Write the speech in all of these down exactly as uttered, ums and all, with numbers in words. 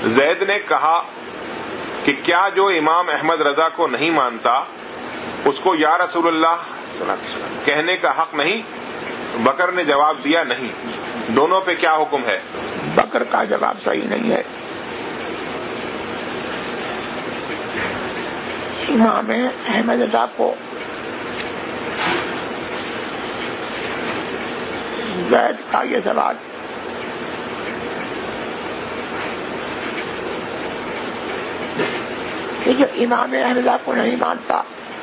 زید نے کہا کہ کیا جو امام احمد رضا کو نہیں مانتا اس کو یا رسول اللہ صلی اللہ علیہ وسلم کہنے کا حق نہیں؟ بکر نے جواب دیا نہیں. دونوں پہ کیا حکم ہے؟ بکر کا جواب صحیح نہیں ہے. امام احمد رضا کو زید کا یہ سوال کہ جو امام احمد رضا کو نہیں مانتا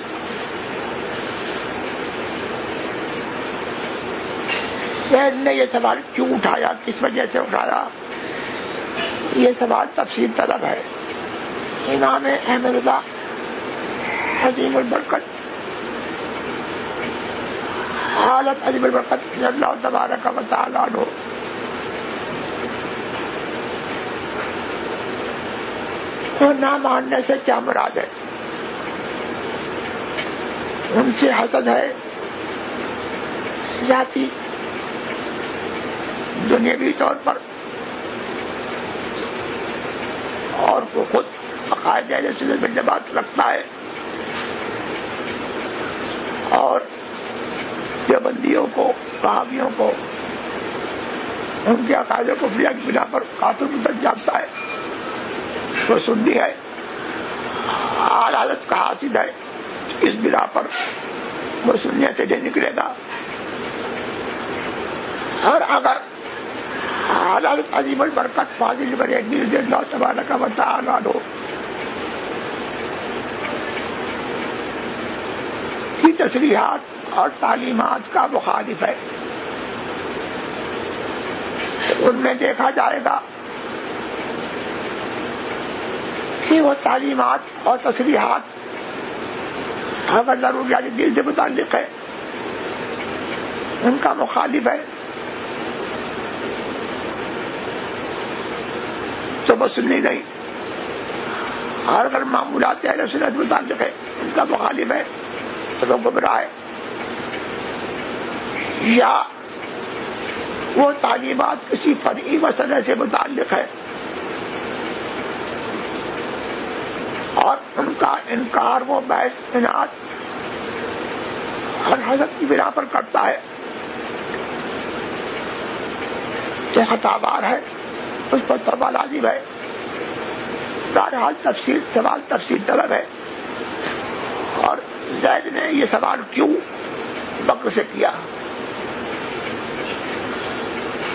زید نے یہ سوال کیوں اٹھایا, کس وجہ سے اٹھایا, یہ سوال تفصیل طلب ہے. امام احمد رضا عظیم البرکت حالت عظیم البرکت رضی اللہ تبارک و تعالیٰ عنہ کو نہ ماننے سے کیا مراد ہے؟ ان سے حسد ہے ذاتی دنیاوی طور پر, اور وہ خود عقائد اہل سنت والجماعت رکھتا ہے اور دیوبندیوں کو, وہابیوں کو ان کے عقائد کفریہ کی بنا پر کافر مدت جانتا ہے. وہ سنی ہے, اعلی حضرت کا حاسد ہے, اس بنا پر وہ سننے سے نہیں نکلے گا. اور اگر اعلی حضرت عظیم البرکت فاضل بریلوی رضی اللہ تبارک و تعالیٰ عنہ کی تصریحات اور تعلیمات کا مخالف ہے, ان میں دیکھا جائے گا کہ وہ تعلیمات اور تصریحات اگر ضروریات دین سے متعلق ہے ان کا مخالف ہے تو وہ سنی نہیں, اور اگر معمولات اہل سنت متعلق ہے ان کا مخالف ہے تو وہ گمراہ ہے. یا وہ تعلیمات کسی فرعی مسئلے سے متعلق ہے اور ان کا انکار وہ بحث اناد اور حسد کی بنا پر کرتا ہے تو خطابار ہے, اس پر توبہ لازم ہے. بہرحال تفصیل سوال تفصیل طلب ہے. اور زید نے یہ سوال کیوں بکر سے کیا؟